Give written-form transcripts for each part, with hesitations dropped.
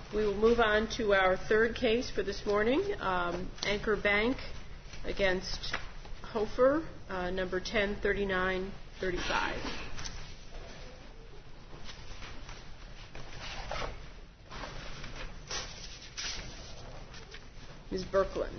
We will move on to our third case for this morning, Anchor Bank against Hofer, number 103935. Ms. Birkeland.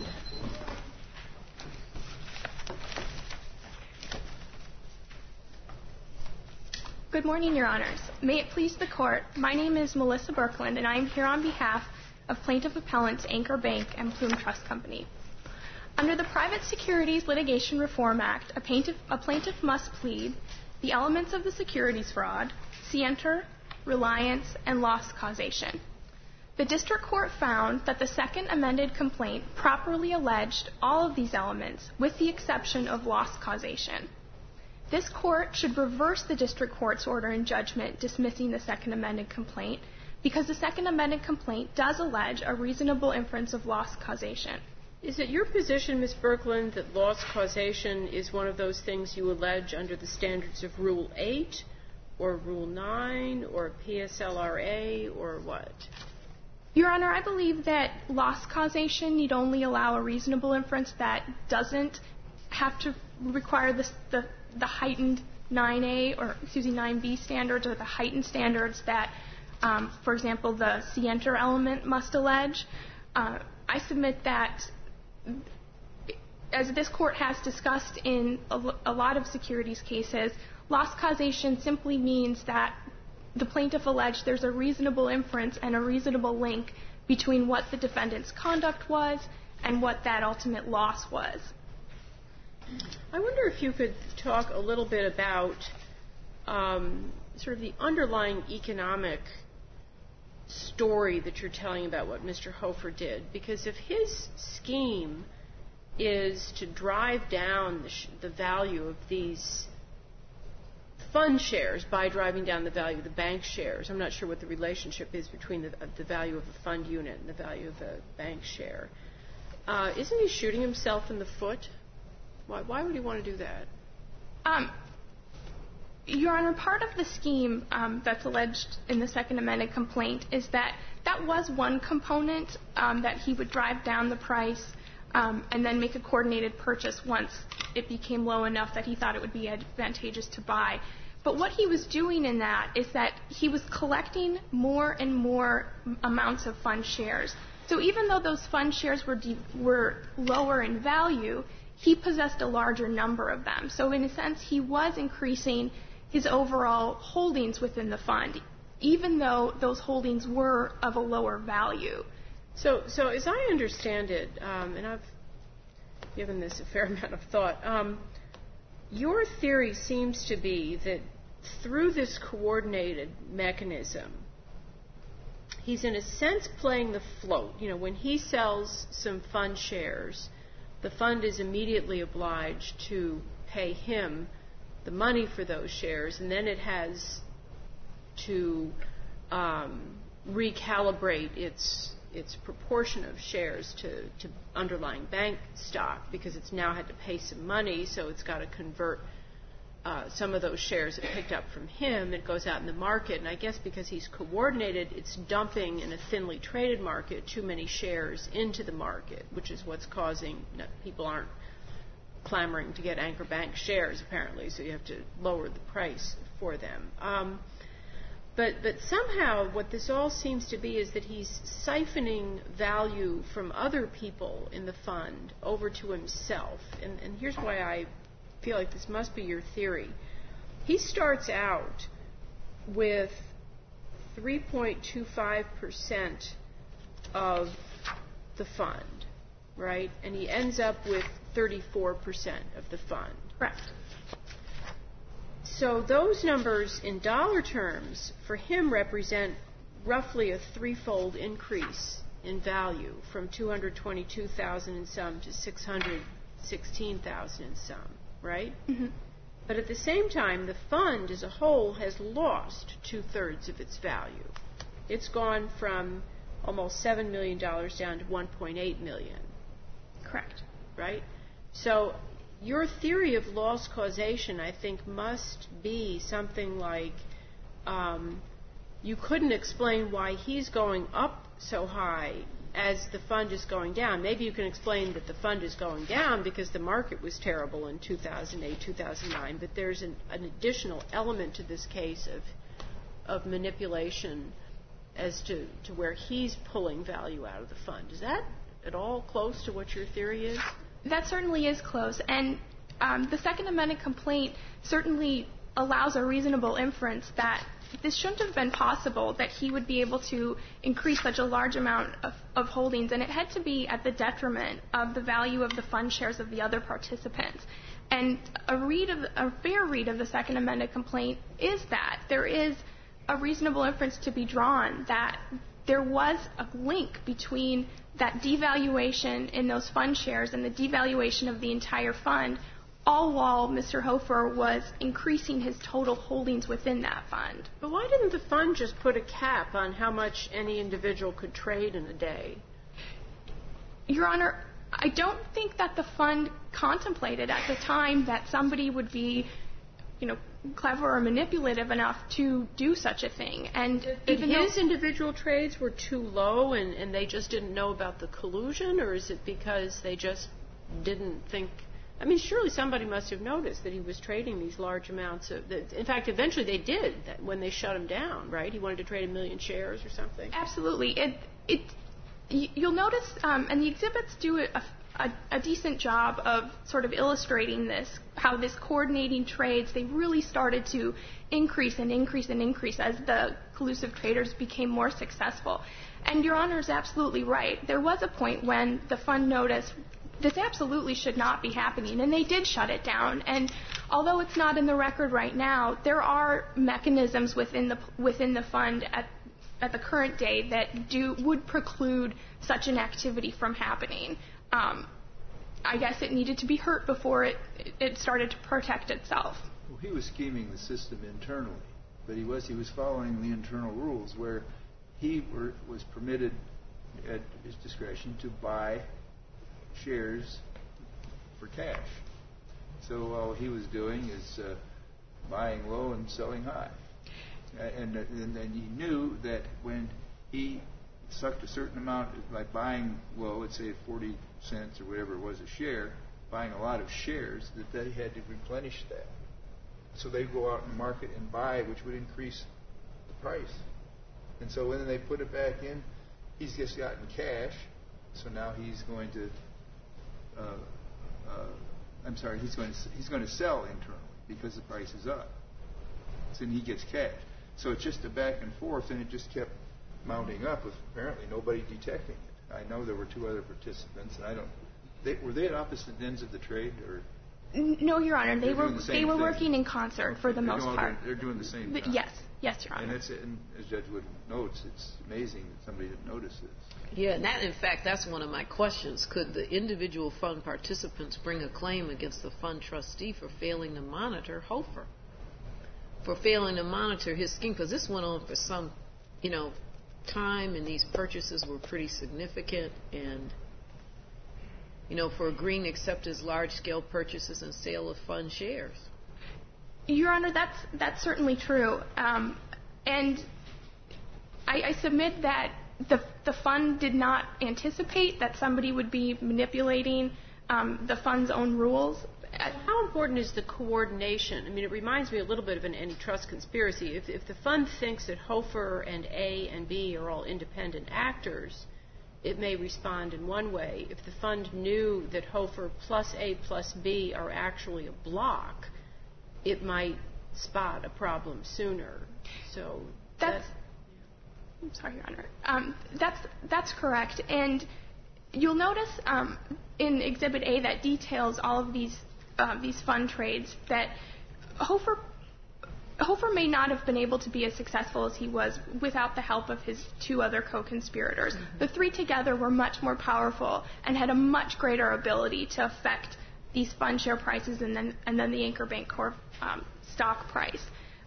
Good morning, Your Honors. May it please the Court, my name is Melissa Birkeland, and I am here on behalf of Plaintiff Appellants Anchor Bank and Plume Trust Company. Under the Private Securities Litigation Reform Act, a plaintiff must plead the elements of the securities fraud, scienter, reliance, and loss causation. The District Court found that the second amended complaint properly alleged all of these elements with the exception of loss causation. This Court should reverse the District Court's order and judgment dismissing the second amended complaint because the second amended complaint does allege a reasonable inference of loss causation. Is it your position, Ms. Birkeland, that loss causation is one of those things you allege under the standards of Rule 8 or Rule 9 or PSLRA or what? Your Honor, I believe that loss causation need only allow a reasonable inference that doesn't have to require the heightened 9B standards or the heightened standards that, for example, the scienter element must allege. I submit that, as this Court has discussed in a lot of securities cases, loss causation simply means that the plaintiff alleged there's a reasonable inference and a reasonable link between what the defendant's conduct was and what that ultimate loss was. I wonder if you could talk a little bit about sort of the underlying economic story that you're telling about what Mr. Hofer did, because if his scheme is to drive down the value of these fund shares by driving down the value of the bank shares, I'm not sure what the relationship is between the value of a fund unit and the value of a bank share. Isn't he shooting himself in the foot? Why would he want to do that? Your Honor, part of the scheme that's alleged in the second amended complaint is that was one component, that he would drive down the price and then make a coordinated purchase once it became low enough that he thought it would be advantageous to buy. But what he was doing in that is that he was collecting more and more amounts of fund shares. So even though those fund shares were lower in value, he possessed a larger number of them. So in a sense, he was increasing his overall holdings within the fund, even though those holdings were of a lower value. So as I understand it, and I've given this a fair amount of thought, your theory seems to be that through this coordinated mechanism, he's in a sense playing the float. You know, when he sells some fund shares, the fund is immediately obliged to pay him the money for those shares, and then it has to recalibrate its proportion of shares to underlying bank stock because it's now had to pay some money, so it's got to convert some of those shares it picked up from him. It goes out in the market, and I guess because he's coordinated, it's dumping in a thinly traded market too many shares into the market, which is what's causing people aren't clamoring to get Anchor Bank shares, apparently, so you have to lower the price for them. But somehow what this all seems to be is that he's siphoning value from other people in the fund over to himself. And here's why I feel like this must be your theory. He starts out with 3.25% of the fund, right? And he ends up with 34% of the fund. Correct. So those numbers in dollar terms for him represent roughly a threefold increase in value from $222,000 and some to $616,000 and some, right? Mm-hmm. But at the same time, the fund as a whole has lost 2/3 of its value. It's gone from almost $7 million down to $1.8 million. Correct. Right? So your theory of loss causation, I think, must be something like you couldn't explain why he's going up so high as the fund is going down. Maybe you can explain that the fund is going down because the market was terrible in 2008, 2009, but there's an additional element to this case of manipulation as to where he's pulling value out of the fund. Is that at all close to what your theory is? That certainly is close, and the Second Amendment complaint certainly allows a reasonable inference that this shouldn't have been possible, that he would be able to increase such a large amount of holdings, and it had to be at the detriment of the value of the fund shares of the other participants. And a fair read of the Second Amendment complaint is that there is a reasonable inference to be drawn that there was a link between that devaluation in those fund shares and the devaluation of the entire fund, all while Mr. Hofer was increasing his total holdings within that fund. But why didn't the fund just put a cap on how much any individual could trade in a day? Your Honor, I don't think that the fund contemplated at the time that somebody would be, clever or manipulative enough to do such a thing. And even his individual trades were too low and they just didn't know about the collusion, or is it because they just didn't think? I mean, surely somebody must have noticed that he was trading these large amounts of. In fact, eventually they did when they shut him down, right? He wanted to trade 1 million shares or something. Absolutely. You'll notice, and the exhibits do a decent job of sort of illustrating this, how this coordinating trades, they really started to increase and increase and increase as the collusive traders became more successful. And Your Honor is absolutely right. There was a point when the fund noticed this absolutely should not be happening, and they did shut it down. And although it's not in the record right now, there are mechanisms within the fund at the current day that would preclude such an activity from happening. I guess it needed to be hurt before it started to protect itself. Well, he was scheming the system internally, but he was following the internal rules where he was permitted at his discretion to buy shares for cash. So all he was doing is buying low and selling high. And then he knew that when he sucked a certain amount by buying low, let's say 40 cents or whatever it was a share, buying a lot of shares, that they had to replenish that. So they'd go out and market and buy, which would increase the price. And so when they put it back in, he's just gotten cash. So now he's going to, he's going to sell internally because the price is up. So then he gets cash. So it's just a back and forth, and it just kept mounting up with apparently nobody detecting it. I know there were 2 other participants, and were they at opposite ends of the trade, or? No, Your Honor. They were working in concert for the most part. They're doing the same thing. Yes, Your Honor. And as Judge Wood notes, it's amazing that somebody didn't notice this. Yeah, and in fact, that's one of my questions. Could the individual fund participants bring a claim against the fund trustee for failing to monitor Hofer, for failing to monitor his scheme? Because this went on for some, time, and these purchases were pretty significant, and for agreeing to accept his large-scale purchases and sale of fund shares. Your Honor, that's certainly true, and I submit that the fund did not anticipate that somebody would be manipulating the fund's own rules. How important is the coordination? I mean, it reminds me a little bit of an antitrust conspiracy. If the fund thinks that Hofer and A and B are all independent actors, it may respond in one way. If the fund knew that Hofer plus A plus B are actually a block, it might spot a problem sooner. So I'm sorry, Your Honor. That's correct. And you'll notice in Exhibit A that details all of these fund trades that Hofer may not have been able to be as successful as he was without the help of his 2 other co-conspirators. Mm-hmm. The 3 together were much more powerful and had a much greater ability to affect these fund share prices and then the Anchor Bank Corp stock price.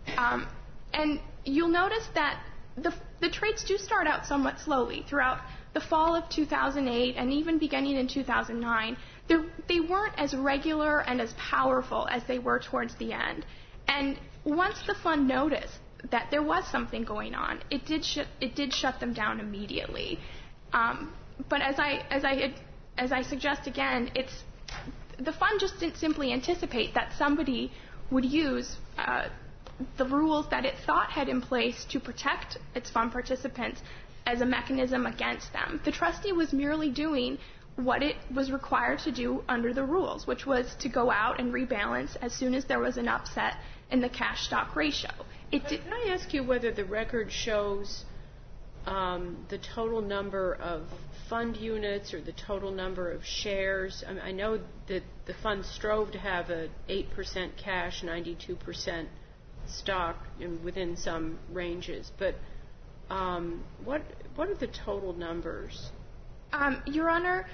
And you'll notice that the trades do start out somewhat slowly. Throughout the fall of 2008 and even beginning in 2009, they weren't as regular and as powerful as they were towards the end. And once the fund noticed that there was something going on. It did shut them down immediately. But as I suggest again, the fund just didn't simply anticipate that somebody would use the rules that it thought had in place to protect its fund participants as a mechanism against them. The trustee was merely doing what it was required to do under the rules, which was to go out and rebalance as soon as there was an upset in the cash stock ratio. Can I ask you whether the record shows the total number of fund units or the total number of shares? I know that the fund strove to have an 8% cash, 92% stock within some ranges, but what are the total numbers? Your Honor,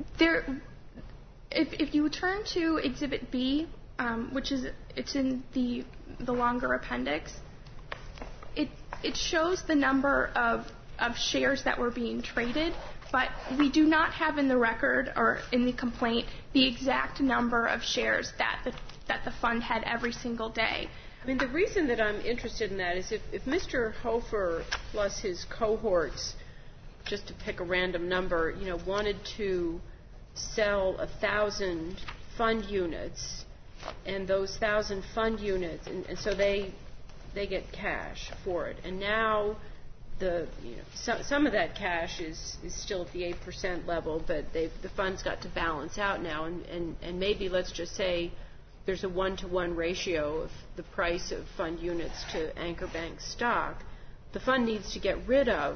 if you turn to Exhibit B, it's in the longer appendix, it shows the number of shares that were being traded, but we do not have in the record or in the complaint the exact number of shares that the fund had every single day. I mean, the reason that I'm interested in that is if Mr. Hofer plus his cohorts, just to pick a random number, wanted to sell 1,000 fund units, and those 1,000 fund units, and so they get cash for it, and now some of that cash is still at the 8% level, but the fund's got to balance out now, and maybe let's just say there's a 1-to-1 ratio of the price of fund units to Anchor Bank stock. The fund needs to get rid of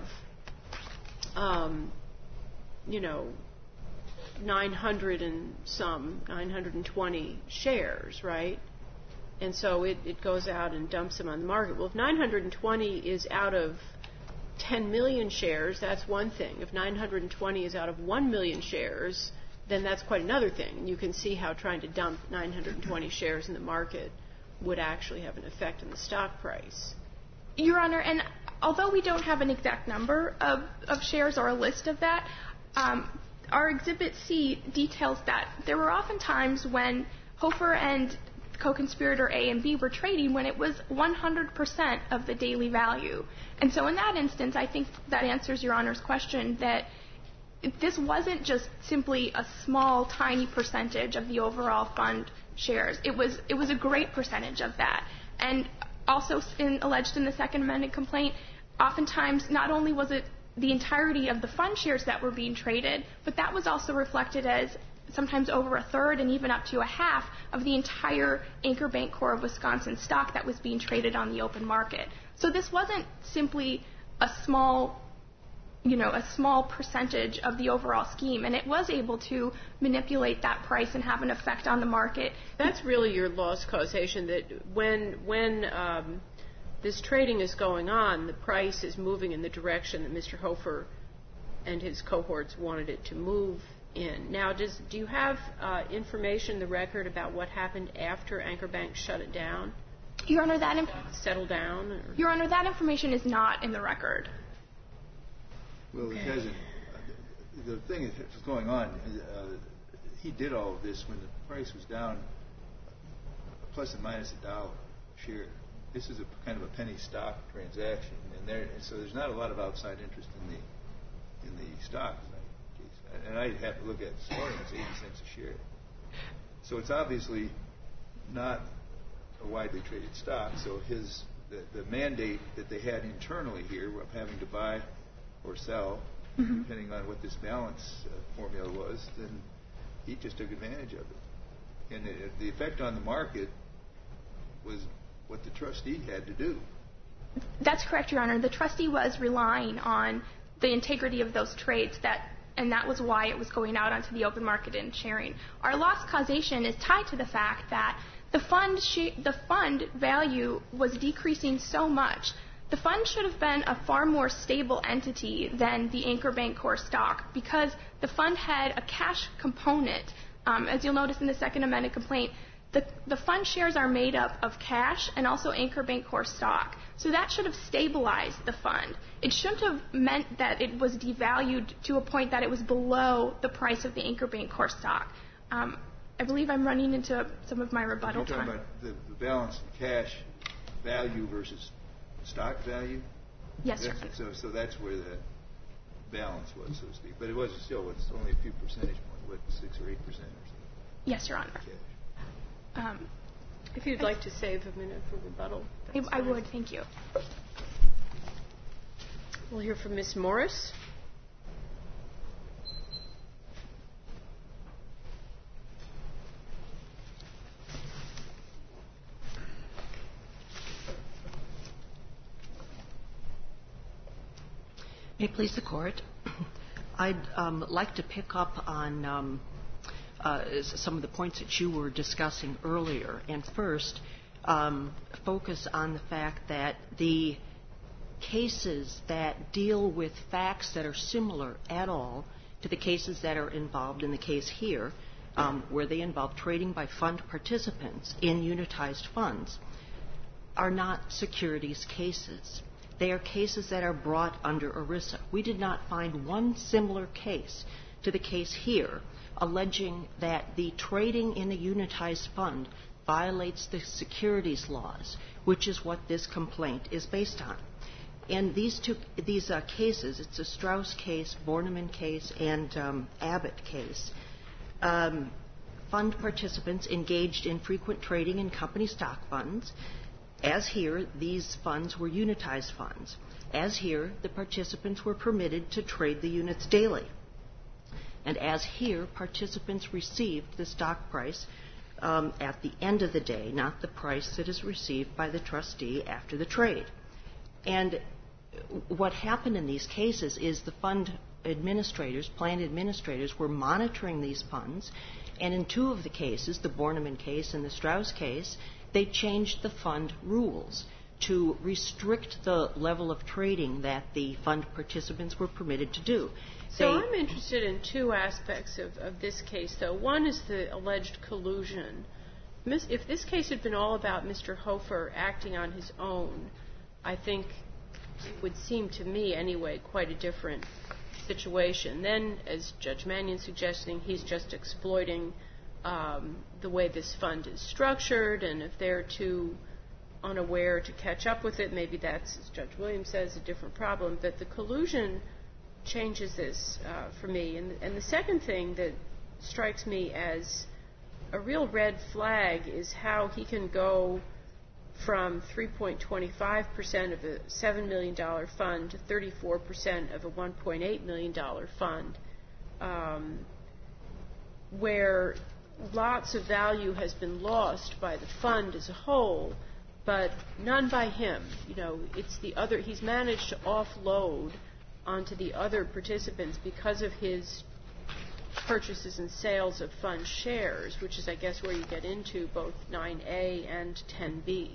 920 shares, right? And so it goes out and dumps them on the market. Well, if 920 is out of 10 million shares, that's one thing. If 920 is out of 1 million shares, then that's quite another thing. You can see how trying to dump 920 shares in the market would actually have an effect on the stock price. Your Honor, and although we don't have an exact number of shares or a list of that, our Exhibit C details that there were often times when Hofer and co-conspirator A and B were trading when it was 100% of the daily value. And so in that instance, I think that answers Your Honor's question that this wasn't just simply a small, tiny percentage of the overall fund shares. It was a great percentage of that. And also alleged in the Second Amendment complaint, oftentimes not only was it the entirety of the fund shares that were being traded, but that was also reflected as sometimes over a third and even up to a half of the entire Anchor Bank Corp. of Wisconsin stock that was being traded on the open market. So this wasn't simply a small percentage of the overall scheme, and it was able to manipulate that price and have an effect on the market. That's really your loss causation, that when this trading is going on, the price is moving in the direction that Mr. Hofer and his cohorts wanted it to move in. Now, do you have information in the record about what happened after Anchor Bank shut it down? Your Honor, settled down? Or? Your Honor, that information is not in the record. Well, it hasn't. The thing that's going on, he did all of this when the price was down plus or minus $1 a share. This is a kind of a penny stock transaction, and so there's not a lot of outside interest in the stock. And I have to look at it this morning, it's 80 cents a share. So it's obviously not a widely traded stock. So the mandate that they had internally here of having to buy or sell, depending on what this balance formula was, then he just took advantage of it. And the effect on the market was what the trustee had to do. That's correct, Your Honor. The trustee was relying on the integrity of those trades, and that was why it was going out onto the open market and sharing. Our loss causation is tied to the fact that the fund value was decreasing so much. The fund should have been a far more stable entity than the Anchor Bank Corp. stock because the fund had a cash component. As you'll notice in the Second Amendment complaint, the fund shares are made up of cash and also Anchor Bank Corp. stock. So that should have stabilized the fund. It shouldn't have meant that it was devalued to a point that it was below the price of the Anchor Bank Corp. stock. I believe I'm running into some of my rebuttal time. You're talking about the balance of cash value versus stock value? Yes, Your Honor. So that's where the balance was, so to speak. But it wasn't still, it's only a few percentage points, what, 6 or 8% or something? Yes, Your Honor. Cash. If you'd like to save a minute for rebuttal. I would, thank you. We'll hear from Ms. Morris. May it please the Court. I'd like to pick up on some of the points that you were discussing earlier, and first focus on the fact that the cases that deal with facts that are similar at all to the cases that are involved in the case here, where they involve trading by fund participants in unitized funds, are not securities cases. They are cases that are brought under ERISA. We did not find one similar case to the case here alleging that the trading in a unitized fund violates the securities laws, which is what this complaint is based on. And these cases, it's a Strauss case, Bornemann case, and Abbott case, fund participants engaged in frequent trading in company stock funds. As here, these funds were unitized funds. As here, the participants were permitted to trade the units daily. And as here, participants received the stock price at the end of the day, not the price that is received by the trustee after the trade. And what happened in these cases is the fund administrators, plan administrators, were monitoring these funds, and in two of the cases, the Bornemann case and the Strauss case, they changed the fund rules to restrict the level of trading that the fund participants were permitted to do. So I'm interested in two aspects of this case, though. One is the alleged collusion. If this case had been all about Mr. Hofer acting on his own, I think it would seem to me, anyway, quite a different situation. Then, as Judge Mannion's suggesting, he's just exploiting the way this fund is structured, and if they're too unaware to catch up with it, maybe that's, as Judge Williams says, a different problem. But the collusion changes this for me. And the second thing that strikes me as a real red flag is how he can go from 3.25% of a $7 million fund to 34% of a $1.8 million fund, where lots of value has been lost by the fund as a whole, but none by him. You know, it's the other. He's managed to offload onto the other participants because of his purchases and sales of fund shares, which is, I guess, where you get into both 9A and 10B.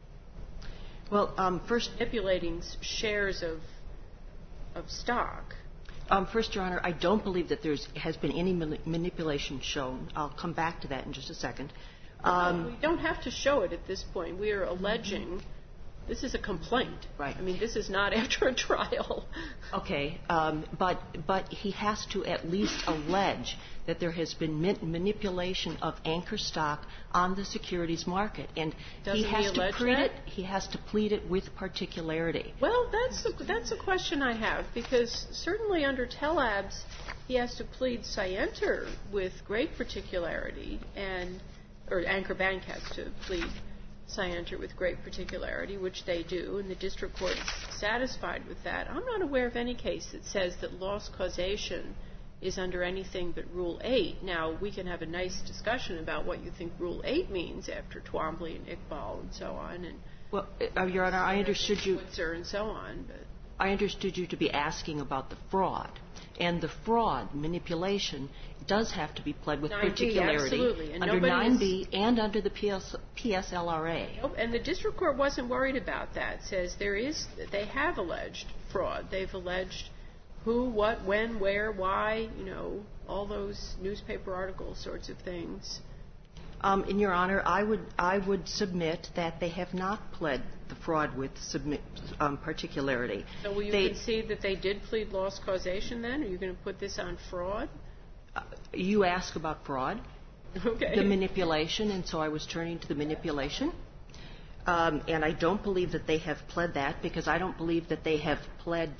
Well, first, manipulating shares of stock. First, Your Honor, I don't believe that there has been any manipulation shown. I'll come back to that in just a second. We don't have to show it at this point. We are alleging this is a complaint. Right. I mean, this is not after a trial. Okay, but he has to at least allege that there has been manipulation of anchor stock on the securities market, and he has to plead it with particularity. Well, that's a question I have, because certainly under TELABS he has to plead scienter with great particularity, or Anchor Bank has to plead scienter with great particularity, which they do, and the district court is satisfied with that. I'm not aware of any case that says that loss causation is under anything but Rule 8. Now, we can have a nice discussion about what you think Rule 8 means after Twombly and Iqbal and so on. And well, Your Honor, I understood you. And so on, but I understood you to be asking about the fraud. And the fraud, manipulation, does have to be pled with 9B, particularity absolutely. And under 9B and under the PSLRA. Nope, and the district court wasn't worried about that. It says they have alleged fraud. They've alleged who, what, when, where, why, all those newspaper article sorts of things. In Your Honor, I would submit that they have not pled the fraud with particularity. So will you concede that they did plead loss causation then? Are you going to put this on fraud? You ask about fraud, okay. The manipulation, and so I was turning to the manipulation. and I don't believe that they have pled that, because I don't believe that they have pled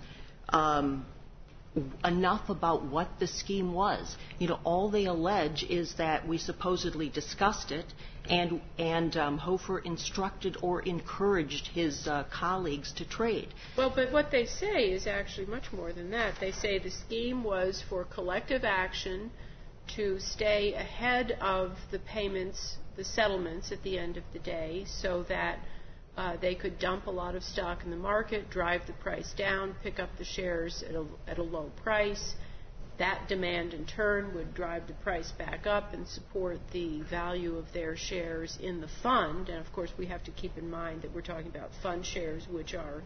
enough about what the scheme was. All they allege is that we supposedly discussed it, and Hofer instructed or encouraged his colleagues to trade. Well, but what they say is actually much more than that. They say the scheme was for collective action to stay ahead of the payments, the settlements at the end of the day, so that they could dump a lot of stock in the market, drive the price down, pick up the shares at a low price. That demand, in turn, would drive the price back up and support the value of their shares in the fund. And, of course, we have to keep in mind that we're talking about fund shares, which are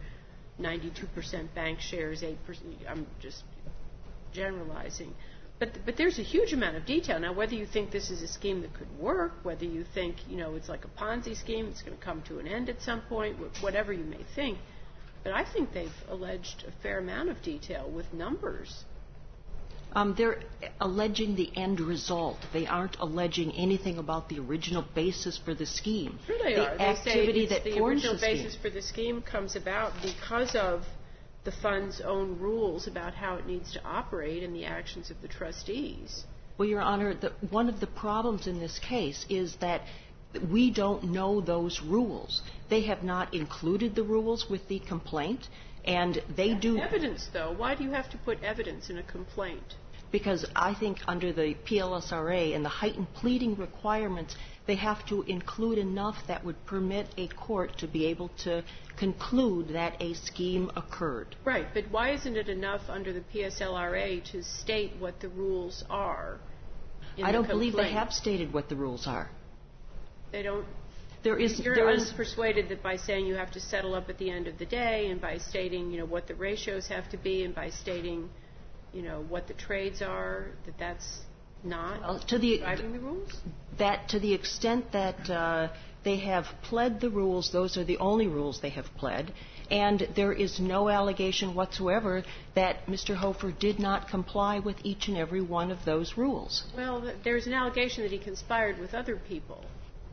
92% bank shares, 8%. I'm just generalizing. But there's a huge amount of detail. Now, whether you think this is a scheme that could work, whether you think, it's like a Ponzi scheme, it's going to come to an end at some point, whatever you may think, but I think they've alleged a fair amount of detail with numbers. They're alleging the end result. They aren't alleging anything about the original basis for the scheme. Sure they are. The activity that the forms original the scheme. basis for the scheme comes about because of the fund's own rules about how it needs to operate and the actions of the trustees. Well, Your Honor, one of the problems in this case is that we don't know those rules. They have not included the rules with the complaint, and they do. Evidence, though. Why do you have to put evidence in a complaint? Because I think under the PLSRA and the heightened pleading requirements, they have to include enough that would permit a court to be able to conclude that a scheme occurred. Right, but why isn't it enough under the PSLRA to state what the rules are in I don't the believe they complaint? have stated what the rules are. They don't. You're unpersuaded that by saying you have to settle up at the end of the day, and by stating, what the ratios have to be, and by stating, what the trades are, that's not driving the rules? That to the extent that they have pled the rules, those are the only rules they have pled, and there is no allegation whatsoever that Mr. Hofer did not comply with each and every one of those rules. Well, there's an allegation that he conspired with other people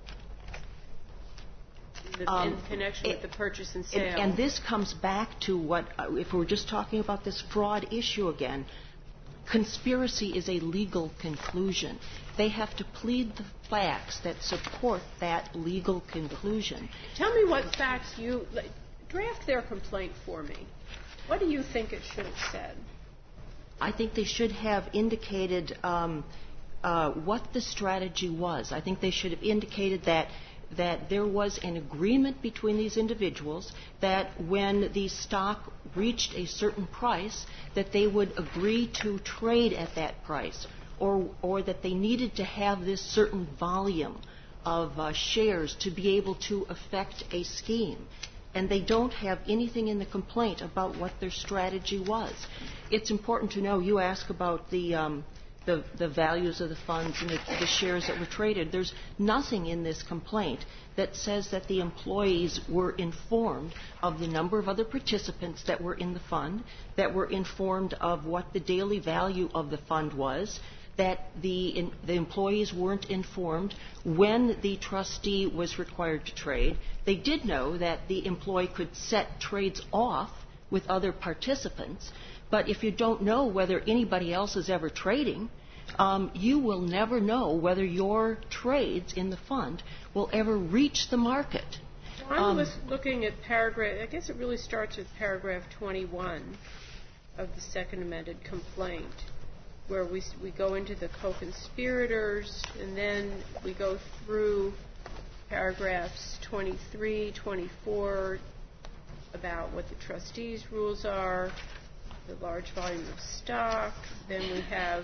in connection with the purchase and sale. And this comes back to what, if we're just talking about this fraud issue again, conspiracy is a legal conclusion. They have to plead the facts that support that legal conclusion. Tell me what facts draft their complaint for me. What do you think it should have said? I think they should have indicated what the strategy was. I think they should have indicated that there was an agreement between these individuals that when the stock reached a certain price, that they would agree to trade at that price, or that they needed to have this certain volume of shares to be able to affect a scheme. And they don't have anything in the complaint about what their strategy was. It's important to know, you ask about the values of the funds and the shares that were traded. There's nothing in this complaint that says that the employees were informed of the number of other participants that were in the fund, that were informed of what the daily value of the fund was, that the employees weren't informed when the trustee was required to trade. They did know that the employee could set trades off with other participants, but if you don't know whether anybody else is ever trading, you will never know whether your trades in the fund will ever reach the market. I'm looking at paragraph, I guess it really starts with paragraph 21 of the second amended complaint, where we go into the co-conspirators, and then we go through paragraphs 23, 24, about what the trustees' rules are, the large volume of stock. Then we have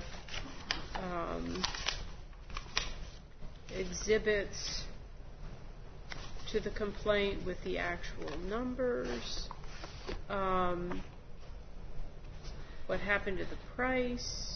exhibits to the complaint with the actual numbers, what happened to the price.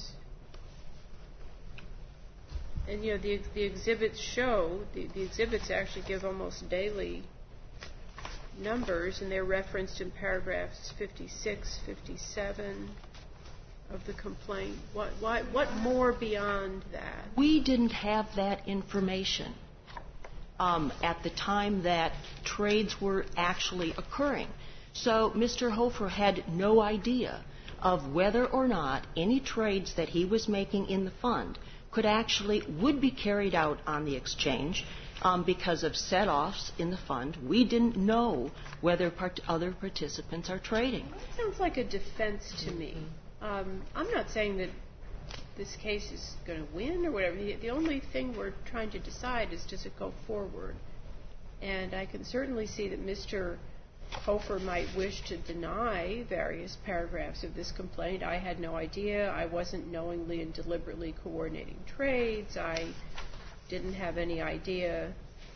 And, the exhibits show, the exhibits actually give almost daily numbers, and they're referenced in paragraphs 56, 57 of the complaint. What more beyond that? We didn't have that information. at the time that trades were actually occurring. So Mr. Hofer had no idea of whether or not any trades that he was making in the fund would be carried out on the exchange because of set-offs in the fund. We didn't know whether other participants are trading. That sounds like a defense to me. I'm not saying that this case is going to win or whatever. The only thing we're trying to decide is, does it go forward? And I can certainly see that Mr. Hofer might wish to deny various paragraphs of this complaint. I had no idea. I wasn't knowingly and deliberately coordinating trades. I didn't have any idea.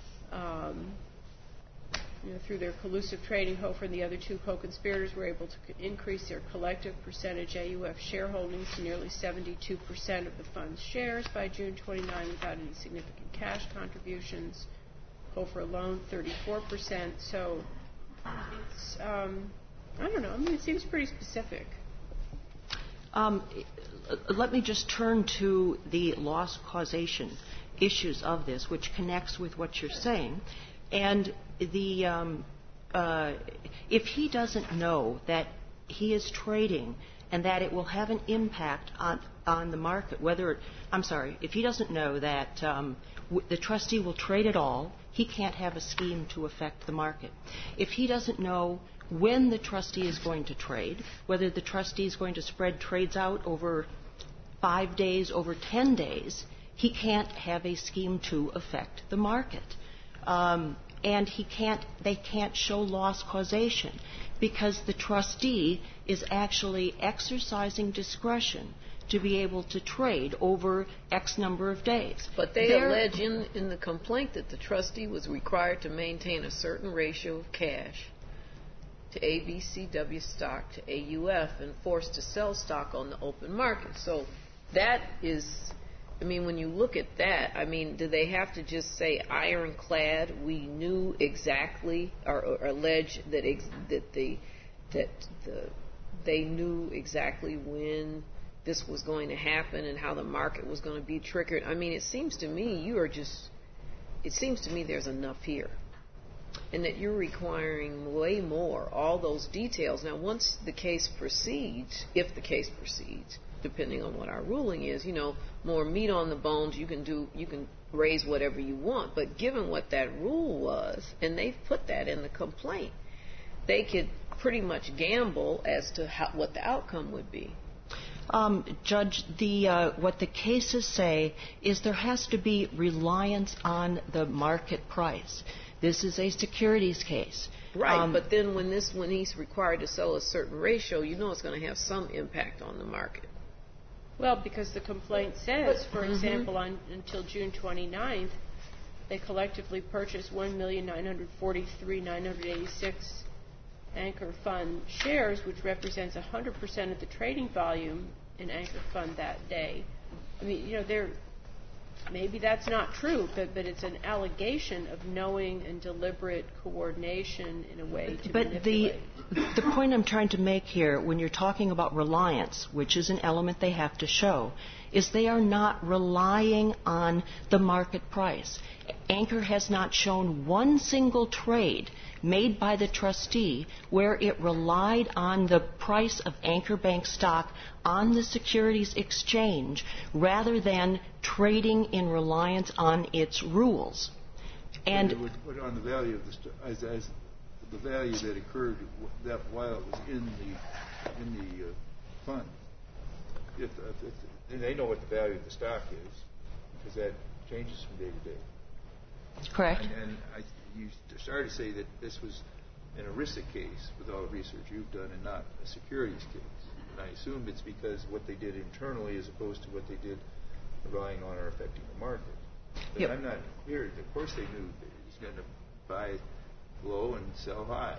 Through their collusive trading, Hofer and the other two co-conspirators were able to increase their collective percentage AUF shareholdings to nearly 72% of the fund's shares by June 29 without any significant cash contributions. Hofer alone, 34%. So it's, I don't know. I mean, it seems pretty specific. Let me just turn to the loss causation issues of this, which connects with what you're saying. And if he doesn't know that he is trading and that it will have an impact on the market, if he doesn't know that the trustee will trade at all, he can't have a scheme to affect the market. If he doesn't know when the trustee is going to trade, whether the trustee is going to spread trades out over 5 days, over 10 days, he can't have a scheme to affect the market. And they can't show loss causation because the trustee is actually exercising discretion to be able to trade over X number of days. But they allege in the complaint that the trustee was required to maintain a certain ratio of cash to ABCW stock to AUF and forced to sell stock on the open market. So that is, I mean, when you look at that, I mean, do they have to just say ironclad, we knew exactly, or allege that they knew exactly when this was going to happen and how the market was going to be triggered? I mean, it seems to me there's enough here. And that you're requiring way more, all those details. Now, once the case proceeds, if the case proceeds, depending on what our ruling is, more meat on the bones, you can raise whatever you want. But given what that rule was, and they've put that in the complaint, they could pretty much gamble as to what the outcome would be. Judge, what the cases say is there has to be reliance on the market price. This is a securities case. Right, but then when he's required to sell a certain ratio, it's going to have some impact on the market. Well, because the complaint says, for example, until June 29th, they collectively purchased 1,943,986 Anchor Fund shares, which represents 100% of the trading volume in Anchor Fund that day. I mean, maybe that's not true, but it's an allegation of knowing and deliberate coordination in a way to manipulate. But the point I'm trying to make here, when you're talking about reliance, which is an element they have to show, is they are not relying on the market price. Anchor has not shown one single trade made by the trustee where it relied on the price of Anchor Bank stock on the securities exchange rather than trading in reliance on its rules. And it would put on the value of as the value that occurred that while it was in the fund. And they know what the value of the stock is because that changes from day to day. Correct. And you started to say that this was an ERISA case with all the research you've done and not a securities case. And I assume it's because what they did internally as opposed to what they did relying on or affecting the market. But yep. I'm not here. Of course they knew that he was going to buy low and sell high.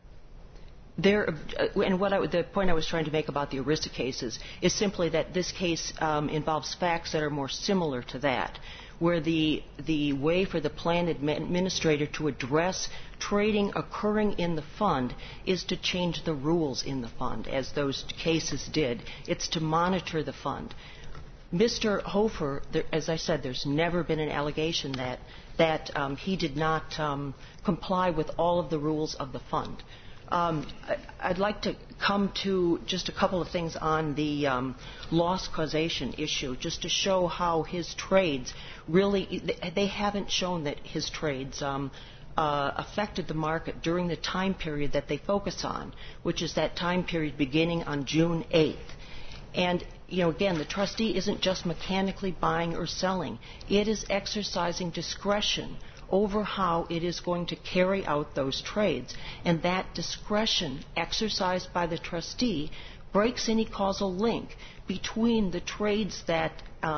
The point I was trying to make about the ERISA cases is simply that this case involves facts that are more similar to that, where the way for the plan administrator to address trading occurring in the fund is to change the rules in the fund, as those cases did. It's to monitor the fund. Mr. Hofer, as I said, there's never been an allegation that he did not comply with all of the rules of the fund. I'd like to come to just a couple of things on the loss causation issue, just to show how his trades really, they haven't shown that his trades affected the market during the time period that they focus on, which is that time period beginning on June 8th. And, again, the trustee isn't just mechanically buying or selling. It is exercising discretion over how it is going to carry out those trades. And that discretion exercised by the trustee breaks any causal link between the trades that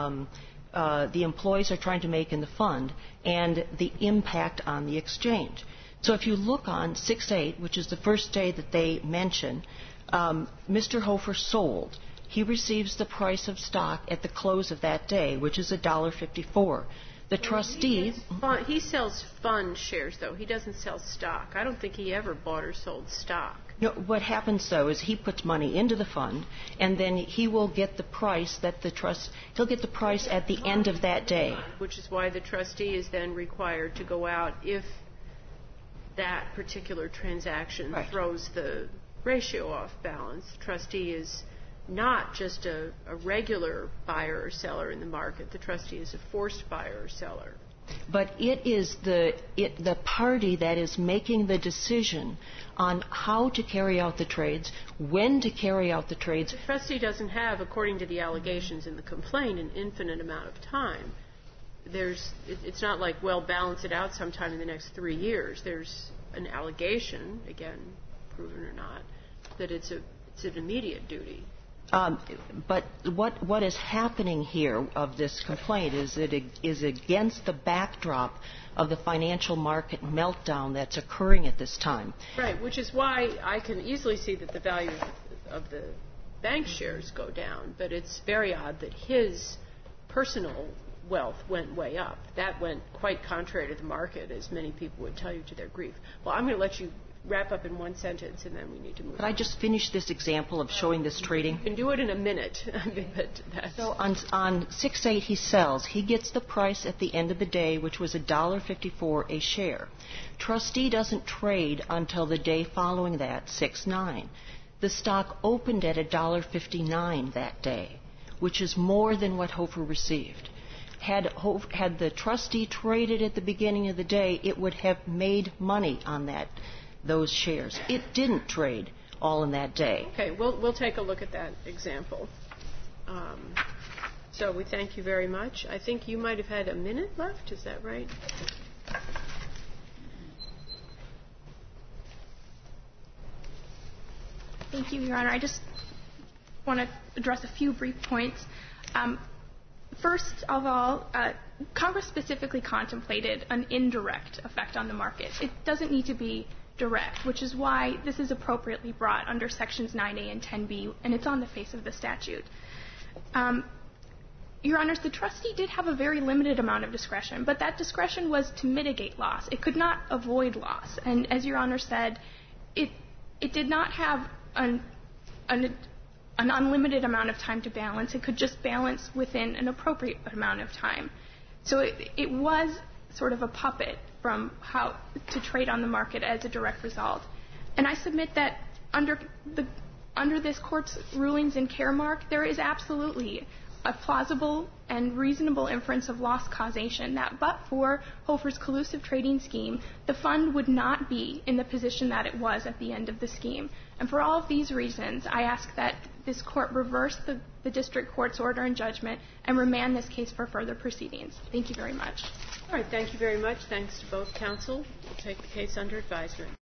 the employees are trying to make in the fund and the impact on the exchange. So if you look on 6/8, which is the first day that they mention, Mr. Hofer sold. He receives the price of stock at the close of that day, which is $1.54. The trustee... He sells fund shares, though. He doesn't sell stock. I don't think he ever bought or sold stock. No, what happens, though, is he puts money into the fund, and then he will get the price that he'll get the price at the end of that day. Which is why the trustee is then required to go out if that particular transaction throws the ratio off balance. The trustee is not just a regular buyer or seller in the market. The trustee is a forced buyer or seller. But it is the party that is making the decision on how to carry out the trades, when to carry out the trades. The trustee doesn't have, according to the allegations in the complaint, an infinite amount of time. It's not like, well, balance it out sometime in the next 3 years. There's an allegation, again, proven or not, that it's an immediate duty. But what is happening here of this complaint is it is against the backdrop of the financial market meltdown that's occurring at this time. Right, which is why I can easily see that the value of the bank shares go down, but it's very odd that his personal wealth went way up. That went quite contrary to the market, as many people would tell you to their grief. Well, I'm going to let you wrap up in one sentence, and then we need to move on. Could I just finish this example of showing this trading? You can do it in a minute. So on 6/8 he sells. He gets the price at the end of the day, which was $1.54 a share. Trustee doesn't trade until the day following that, 6/9. The stock opened at $1.59 that day, which is more than what Hofer received. Had the trustee traded at the beginning of the day, it would have made money on those shares. It didn't trade all in that day. Okay, we'll take a look at that example. So we thank you very much. I think you might have had a minute left. Is that right? Thank you, Your Honor. I just want to address a few brief points. First of all, Congress specifically contemplated an indirect effect on the market. It doesn't need to be direct, which is why this is appropriately brought under Sections 9A and 10B, and it's on the face of the statute. Your Honors, the trustee did have a very limited amount of discretion, but that discretion was to mitigate loss. It could not avoid loss. And as Your Honor said, it did not have an unlimited amount of time to balance. It could just balance within an appropriate amount of time. So it was sort of a puppet from how to trade on the market as a direct result. And I submit that under this Court's rulings in Caremark, there is absolutely a plausible and reasonable inference of loss causation that but for Hofer's collusive trading scheme, the fund would not be in the position that it was at the end of the scheme. And for all of these reasons, I ask that this Court reverse the District Court's order and judgment and remand this case for further proceedings. Thank you very much. All right, thank you very much. Thanks to both counsel. We'll take the case under advisement.